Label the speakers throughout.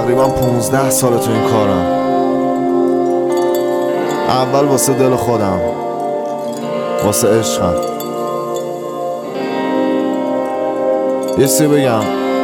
Speaker 1: تقریبا 15 سال تو این کارم. اول واسه دل خودم، واسه عشقم. یه چیزی بگم،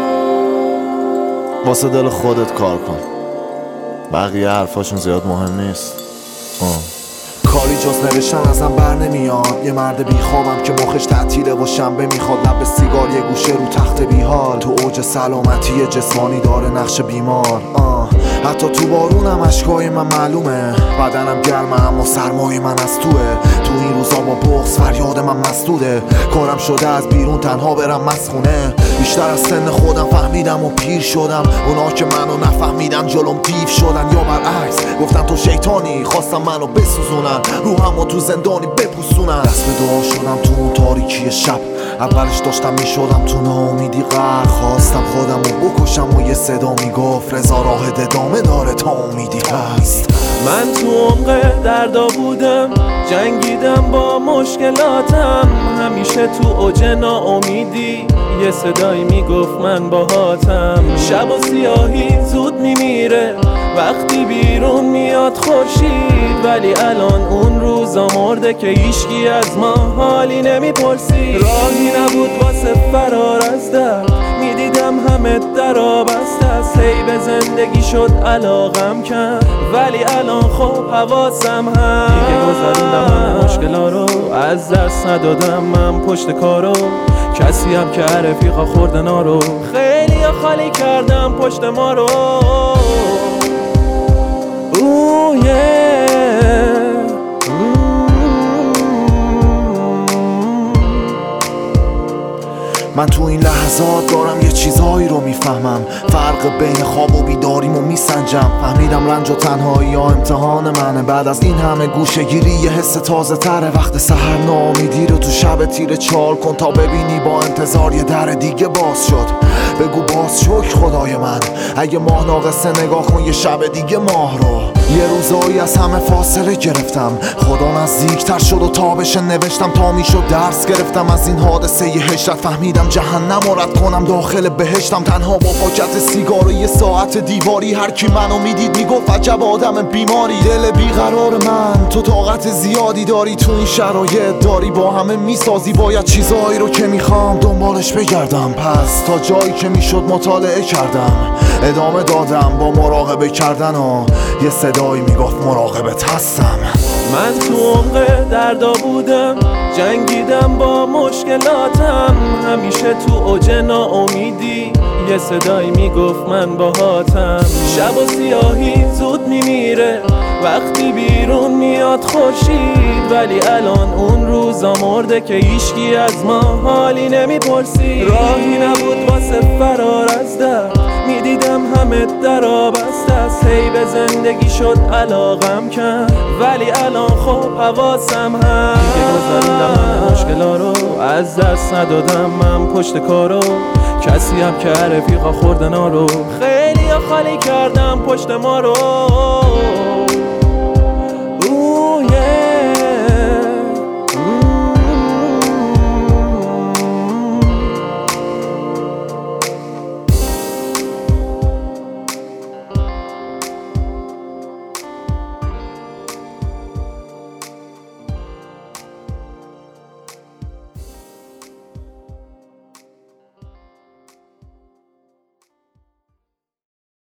Speaker 1: واسه دل خودت کار کن، بقیه حرفاشون زیاد مهم نیست. کاری جز نوشتن ازم بر نمیاد. یه مرد بیخوابم که مخش تعطیله و شنبه میخواد. لب سیگار یه گوشه رو تخت بیحال، تو اوج سلامتی جسمانی داره نقش بیمار. حتی تو بارونم اشکای من معلومه. بدنم گرمه اما سرمای من از توه. تو این روزا با بغض فریاد من مسدوده. کارم شده از بیرون تنها برم مسخونه. بیشتر از سن خودم فهمیدم و پیر شدم. اونا که منو نفهمیدن جلوم دیو شدن، یا برعکس گفتن تو شیطانی، خواستم منو بسوزونن، روحمو تو زندانی بپوسونن. دست به دعا شدم تو اون تاریکی شب. اولش داشتم میشدم تو ناامیدی غرق. خواستم خودمو بکشم و یه صدا میگفت رضا راه ادامه داره تا امیدی هست.
Speaker 2: من تو عمق دردا بودم، جنگیدم با مشکلاتم. همیشه تو اوج ناامیدی یه صدایی میگفت من باهاتم. شب و سیاهی زود میمیره وقتی بیرون میاد خورشید، ولی الان اون روزا مرده که هیچکی از ما حالی نمیپرسید. راهی نبود واسه فرار از درد، میدیدم همه درا بسته است. هی به زندگی شد علاقم کرد، ولی الان خب حواسم هست. دیگه گذروندم همه مشکلا رو، از دست ندادم من پشت کارو. کسی هم که رفیقا خوردن ها رو، خیلی خالی کردم پشت ما رو.
Speaker 1: من تو این لحظات دارم یه چیزهایی رو میفهمم. فرق بین خواب و بیداریمو میسنجم. فهمیدم رنج و تنهایی ها امتحان منه. بعد از این همه گوشه گیری یه حس تازه تره. وقت سحر ناامیدی رو تو شب تیره چال کن تا ببینی با انتظار یه در دیگه باز شد. بگو باز شکر خدای من، اگه ماه ناقصه نگاه کن یه شب دیگه ماه رو. یه روزایی از همه فاصله گرفتم، خدا نزدیکتر شد و تابش نوشتم تا میشد درس گرفتم از این حادثه یه هجرت. فهمیدم جهنم و رد کنم داخل بهشتم. تنها با پاکت سیگار و یه ساعت دیواری، هر کی منو میدید میگفت عجب آدم بیماری. دل بیقرار من، تو طاقت زیادی داری، تو این شرایط داری با همه میسازی. باید چیزایی رو که میخوام دنبالش بگردم. پس تا جایی که میشد مطالعه کردم، ادامه دادم با مراقبه کردن و یه صدایی میگفت مراقبت هستم.
Speaker 2: من تو عمق دردا بودم، جنگیدم با مشکلاتم. همیشه تو اوج ناامیدی یه صدایی میگفت من باهاتم. شب و سیاهی زود میمیره وقتی بیرون میاد خورشید، ولی الان اون روزا مرده که هیچکی از ما حالی نمیپرسید. راهی نبود واسه فرار از درد، میدیدم همه درا بسته است. هی به زندگی شد علاقم کرد، ولی الان خب حواسم هست. دیگه گذروندم همه مشکلا رو، از دست ندادم من پشت کارو. کسی هم که رفیقا خوردن ها رو، خیلی خالی کردم پشت ما رو.